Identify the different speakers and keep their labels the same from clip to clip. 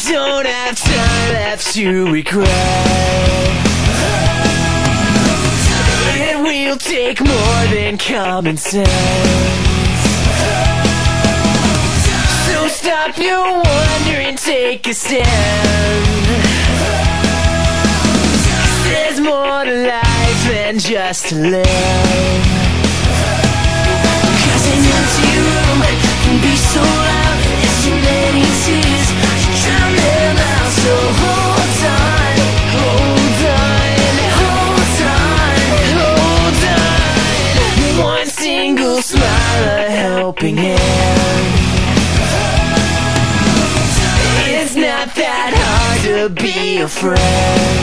Speaker 1: don't have time left to regret. It will take more than common sense. So stop your wonder and take a stand. There's more to life than just to live. 'Cause an empty room can be so loud. There's too many tears to drown them out. So hold on, hold on, hold on, hold on. One single smile, a helping hand. It's not that hard to be a friend.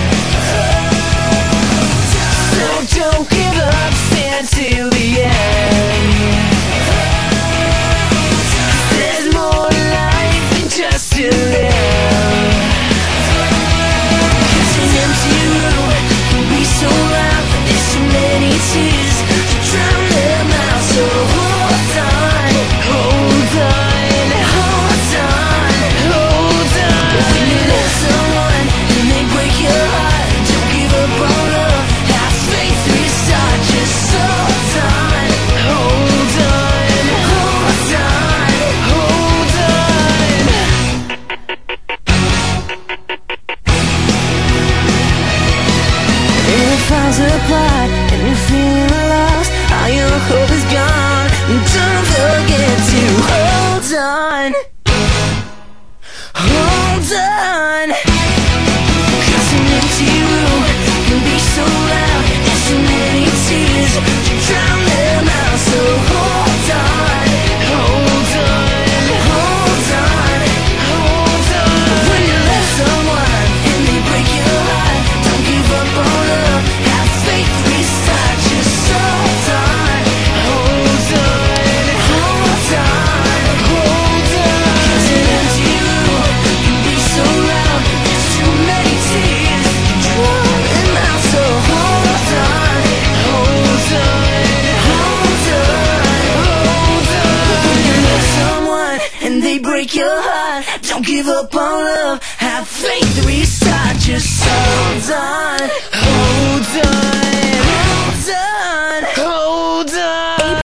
Speaker 1: So don't give up, stand till the end. There's more to life than just to live. 'Cause an empty room can be so loud. There's too many tears to drown them out. So hold on, hold on, hold on, hold on. When you love someone and they break your heart, don't give up on love. Have faith, restart. Just hold on, hold on, hold on, hold on. If it falls apart and you're feeling lost, all your hope is gone. Don't forget to hold on, hold on. 'Cause an empty room can be so loud. There's too many tears to drown them out. So hold on, hold on, hold on, hold on. When you love someone and they break your heart, don't give up on love. Have faith, restart. Just hold on, hold on, hold on, hold on. 'Cause an empty room can be so loud. There's too many tears to drown them out. So hold on, hold on, hold on, hold on. When you love someone and they break your heart, don't give up on love. Have faith, restart. Just hold on, hold on.